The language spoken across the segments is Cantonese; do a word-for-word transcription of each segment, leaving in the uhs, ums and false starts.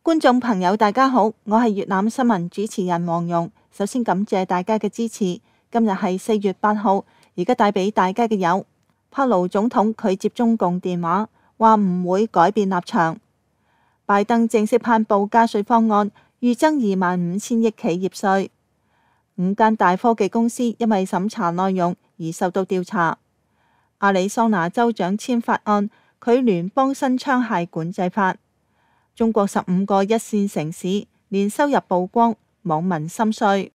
觀眾朋友大家好，我係粵覽新聞主持人黃蓉。首先感謝大家嘅支持。今日係四月八號，而家帶俾大家嘅有：帕勞總統拒接中共電話，話唔會改變立場；拜登正式頒布加稅方案，預增二萬五千億企業稅；五間大科技公司因為審查內容而受到調查；亞利桑那州長簽法案，拒聯邦新槍械管制法。中國十五個一線城市年收入曝光，網民心碎。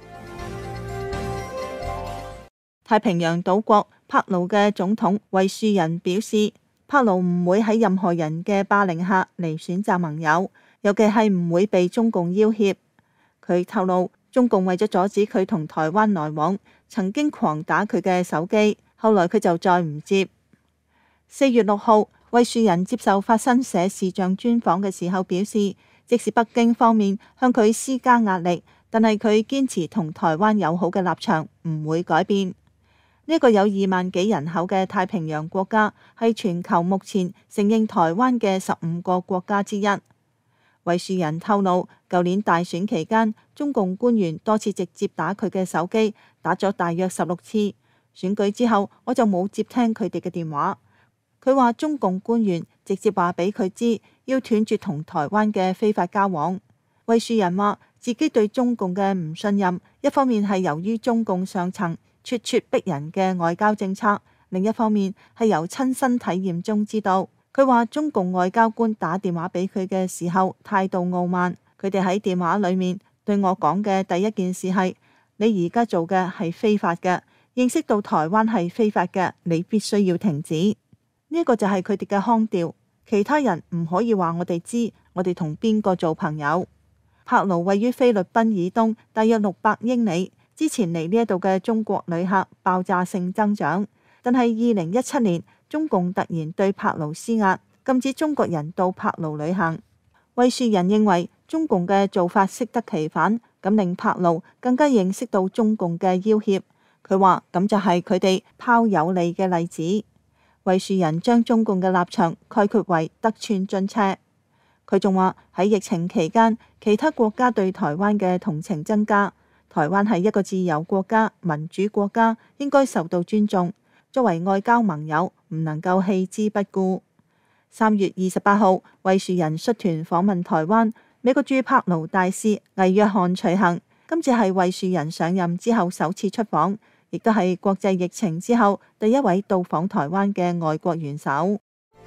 太平洋島國帕勞嘅總統惠恕仁表示，帕勞唔會喺任何人嘅霸凌下嚟選擇盟友，尤其係唔會被中共要挾。佢透露，中共為咗阻止佢同台灣來往，曾經狂打佢嘅手機，後來佢就再唔接。四月六號，惠恕仁接受法新社視像專訪嘅時候表示，即使北京方面向佢施加壓力，但係佢堅持同台灣友好嘅立場唔會改變。呢、這個有二萬幾人口嘅太平洋國家係全球目前承認台灣嘅十五個國家之一。惠恕仁透露，舊年大選期間，中共官員多次直接打佢嘅手機，打咗大約十六次。選舉之後，我就冇接聽佢哋嘅電話。佢話中共官員直接話俾佢知要斷絕同台灣嘅非法交往。惠恕仁話自己對中共嘅唔信任，一方面係由於中共上層咄咄逼人嘅外交政策，另一方面係由親身體驗中知道。佢話中共外交官打電話俾佢嘅時候態度傲慢，佢哋喺電話裏面對我講嘅第一件事係：你而家做嘅係非法嘅，認識到台灣係非法嘅，你必須要停止。呢個就係佢哋嘅腔調，其他人唔可以話我哋知我哋同邊個做朋友。帕勞位於菲律賓以東大約六百英里，之前嚟呢一度嘅中國旅客爆炸性增長，但係二零一七年中共突然對帕勞施壓，禁止中國人到帕勞旅行。惠恕仁認為中共嘅做法適得其反，咁令帕勞更加認識到中共嘅要挾。佢話咁就係佢哋拋有利嘅例子。惠恕仁將中共嘅立場概括為得寸進尺。佢仲話喺疫情期間，其他國家對台灣嘅同情增加。台灣係一個自由國家、民主國家，應該受到尊重。作為外交盟友，唔能夠棄之不顧。三月二十八號，惠恕仁率團訪問台灣，美國駐帕勞大使魏約翰隨行。今次係惠恕仁上任之後首次出訪，亦都係國際疫情之後第一位到訪台灣嘅外國元首。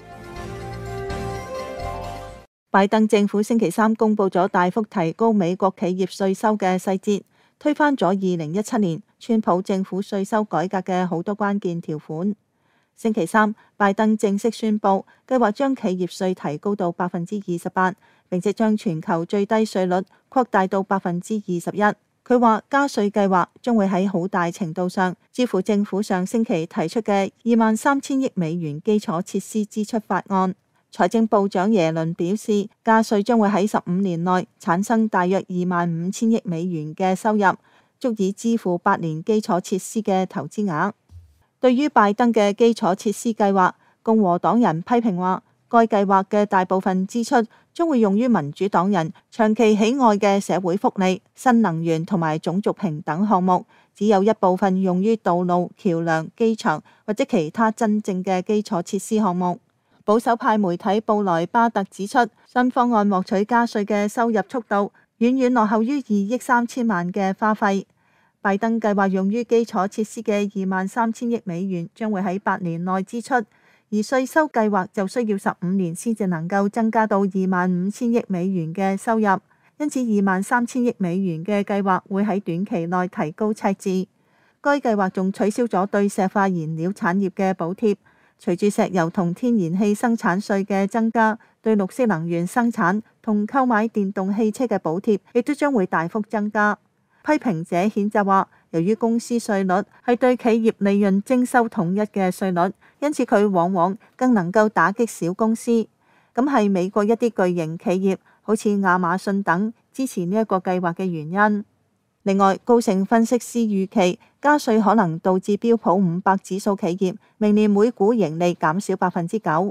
拜登政府星期三公布咗大幅提高美國企業稅收嘅細節，推翻咗二零一七年川普政府稅收改革嘅好多關鍵條款。星期三，拜登正式宣布計劃將企業稅提高到百分之二十八，並且將全球最低稅率擴大到百分之二十一。佢話加稅計劃將會喺好大程度上支付政府上星期提出嘅二萬三千億美元基礎設施支出法案。財政部長耶倫表示，加稅將會喺十五年內產生大約二萬五千億美元嘅收入，足以支付八年基礎設施嘅投資額。對於拜登嘅基礎設施計劃，共和黨人批評話，該計劃嘅大部分支出將會用於民主黨人長期喜愛嘅社會福利、新能源同埋種族平等項目，只有一部分用於道路、橋梁、機場或者其他真正嘅基礎設施項目。保守派媒體布萊巴特指出，新方案獲取加稅嘅收入速度遠遠落後於二億三千萬嘅花費。拜登計劃用於基礎設施嘅二萬三千億美元將會喺八年內支出，而稅收計劃就需要十五年先至能夠增加到二萬五千億美元嘅收入，因此二萬三千億美元嘅計劃會喺短期內提高赤字。該計劃仲取消咗對石化燃料產業嘅補貼。隨住石油同天然氣生產稅嘅增加，對綠色能源生產同購買電動汽車嘅補貼亦都將會大幅增加。批評者譴責話，由於公司稅率係對企業利潤徵收統一嘅稅率，因此佢往往更能夠打擊小公司。咁係美國一啲巨型企業，好似亞馬遜等支持呢一個計劃嘅原因。另外，高盛分析師預期加稅可能導致標普五百指數企業明年每股盈利減少百分之九。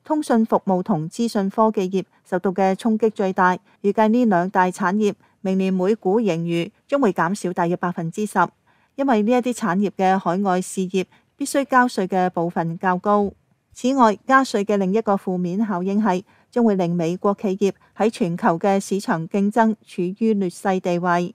通訊服務同資訊科技業受到嘅衝擊最大。預計呢兩大產業明年每股盈餘將會減少大約百分之十，因為呢一啲產業嘅海外事業必須交稅嘅部分較高。此外，加稅嘅另一個負面效應係將會令美國企業喺全球嘅市場競爭處於劣勢地位。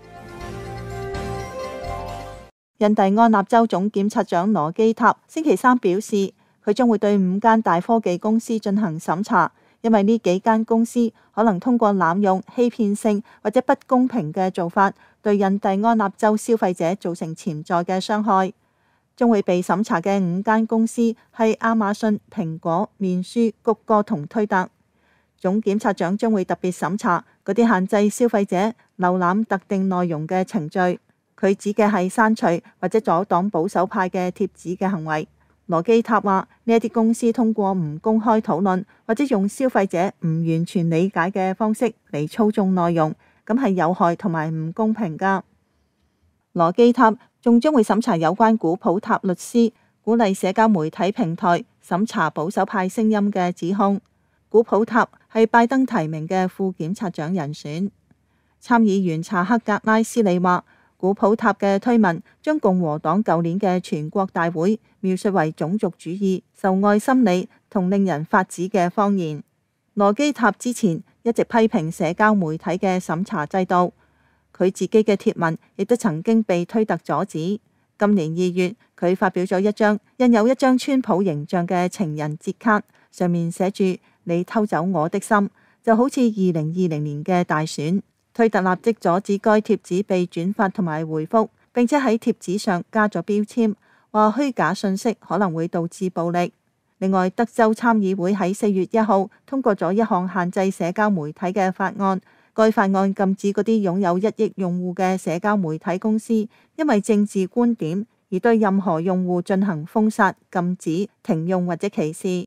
印第安納州總檢察長羅基塔星期三表示，佢將會對五間大科技公司進行審查，因為呢幾間公司可能通過濫用、欺騙性或者不公平嘅做法，對印第安納州消費者造成潛在嘅傷害。將會被審查嘅五間公司係亞馬遜、蘋果、面書、谷歌同推特。總檢察長將會特別審查嗰啲限制消費者瀏覽特定內容嘅程序。佢指嘅係刪除或者阻擋保守派嘅貼紙嘅行為。羅基塔話：呢一啲公司通過唔公開討論或者用消費者唔完全理解嘅方式嚟操縱內容，咁係有害同埋唔公平㗎。羅基塔仲將會審查有關古普塔律師鼓勵社交媒體平台審查保守派聲音嘅指控。古普塔係拜登提名嘅副檢察長人選。參議員查克格拉斯利話：古普塔嘅推文將共和黨舊年嘅全國大會描述為種族主義、仇外心理同令人發指嘅謊言。羅基塔之前一直批評社交媒體嘅審查制度，佢自己嘅貼文亦都曾經被推特阻止。今年二月，佢發表咗一張印有一張川普形象嘅情人節卡，上面寫住你偷走我的心，就好似二零二零年嘅大選。推特立即阻止該貼紙被轉發同埋回覆，並且喺貼紙上加咗標籤，話虛假信息可能會導致暴力。另外，德州參議會喺四月一號通過咗一項限制社交媒體嘅法案，該法案禁止嗰啲擁有一億用戶嘅社交媒體公司因為政治觀點而對任何用戶進行封殺、禁止、停用或者歧視。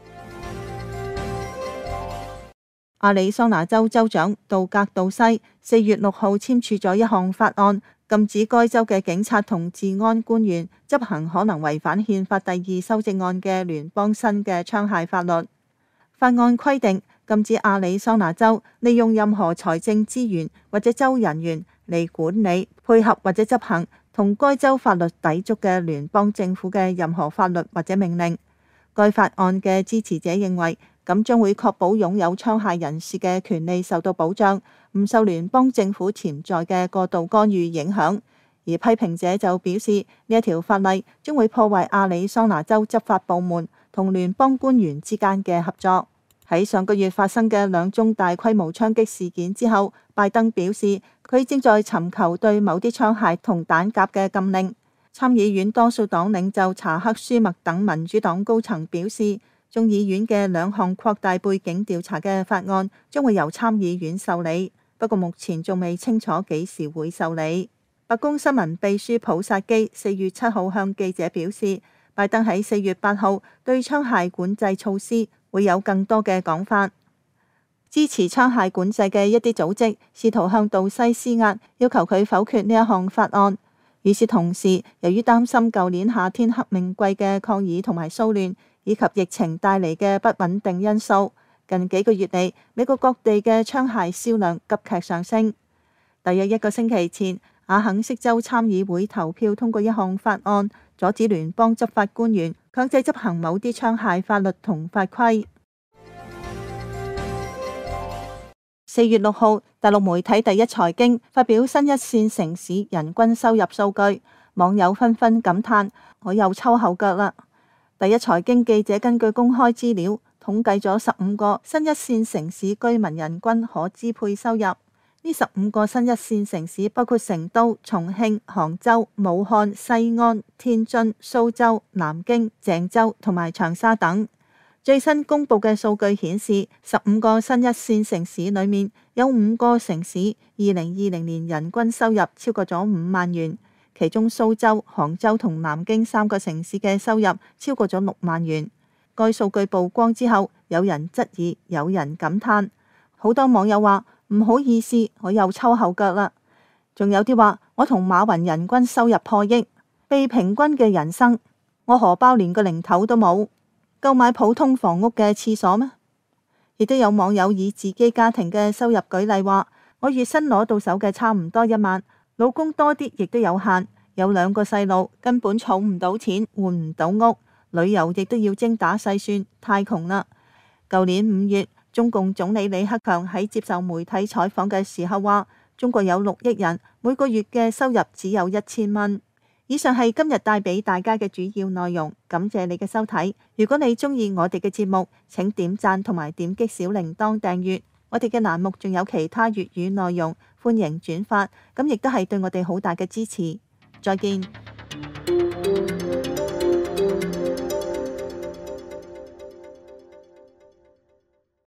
亞利桑那州州長杜格杜西四月六號簽署咗一項法案，禁止該州嘅警察同治安官員執行可能違反憲法第二修正案嘅聯邦新嘅槍械法律。法案規定禁止亞利桑那州利用任何財政資源或者州人員嚟管理、配合或者執行同該州法律抵觸嘅聯邦政府嘅任何法律或者命令。該法案嘅支持者認為，咁將會確保擁有槍械人士嘅權利受到保障，唔受聯邦政府潛在嘅過度干預影響。而批評者就表示，呢一條法例將會破壞亞利桑那州執法部門同聯邦官員之間嘅合作。喺上個月發生嘅兩宗大規模槍擊事件之後，拜登表示佢正在尋求對某啲槍械同彈夾嘅禁令。參議院多數黨領袖查克舒默等民主黨高層表示，眾議院嘅兩項擴大背景調查嘅法案將會由參議院受理，不過目前仲未清楚幾時會受理。白宮新聞秘書普薩基四月七號向記者表示，拜登喺四月八號對槍械管制措施會有更多嘅講法。支持槍械管制嘅一啲組織試圖向杜西施壓，要求佢否決呢一項法案。與此同時，由於擔心舊年夏天黑命貴嘅抗議同埋騷亂，以及疫情帶嚟嘅不穩定因素，近幾個月嚟，美國各地嘅槍械銷量急劇上升。大約一個星期前，阿肯色州參議會投票通過一項法案，阻止聯邦執法官員強制執行某啲槍械法律同法規。四月六號，大陸媒體第一財經發表新一線城市人均收入數據，網友紛紛感嘆：我又抽後腳啦！第一財經記者根據公開資料統計咗十五個新一線城市居民人均可支配收入。呢十五個新一線城市包括成都、重慶、杭州、武漢、西安、天津、蘇州、南京、鄭州同埋長沙等。最新公布嘅數據顯示，十五個新一線城市裏面有五個城市二零二零年人均收入超過咗五萬元，其中蘇州、杭州同南京三個城市嘅收入超過咗六萬元。該數據曝光之後，有人質疑，有人感嘆，好多網友話唔好意思，我又抽後腳啦。仲有啲話我同馬雲人均收入破億，被平均嘅人生，我荷包連個零頭都冇。 購買普通房屋嘅廁所咩？亦都有網友以自己家庭嘅收入舉例話：我月薪攞到手嘅差唔多一萬，老公多啲亦都有限，有兩個細路，根本儲唔到錢，換唔到屋，旅遊亦都要精打細算，太窮啦。舊年五月，中共總理李克強喺接受媒體採訪嘅時候話：中國有六億人，每個月嘅收入只有一千蚊。以上係今日帶俾大家嘅主要內容，感謝你嘅收睇。如果你鍾意我哋嘅節目，請點讚同埋點擊小鈴鐺訂閱。我哋嘅欄目仲有其他粵語內容，歡迎轉發，咁亦都係對我哋好大嘅支持。再見。